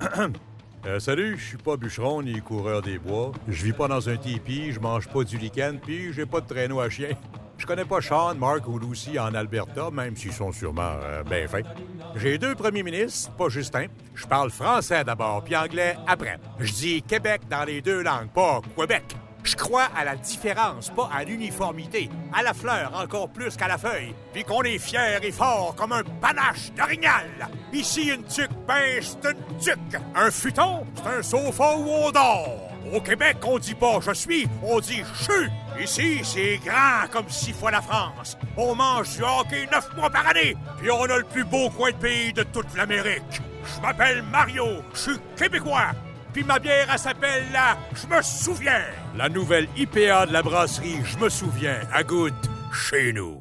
Salut, je suis pas bûcheron ni coureur des bois. Je vis pas dans un tipi, je mange pas du lichen, puis j'ai pas de traîneau à chien. Je connais pas Sean, Mark ou Lucy en Alberta, même s'ils sont sûrement bien faits. J'ai 2 premiers ministres, pas Justin. Je parle français d'abord, puis anglais après. Je dis Québec dans les 2 langues, pas Québec. Je crois à la différence, pas à l'uniformité. À la fleur encore plus qu'à la feuille. Puis qu'on est fier et fort comme un panache d'orignal. Ici, une tuque, ben, c'est une tuque. Un futon, c'est un sofa où on dort. Au Québec, on dit pas « je suis », on dit « je suis ». Ici, c'est grand comme 6 fois la France. On mange du hockey 9 mois par année. Puis on a le plus beau coin de pays de toute l'Amérique. Je m'appelle Mario, je suis québécois. Puis ma bière, elle s'appelle la « Je me souviens ». La nouvelle IPA de la brasserie « Je me souviens » à goût chez nous.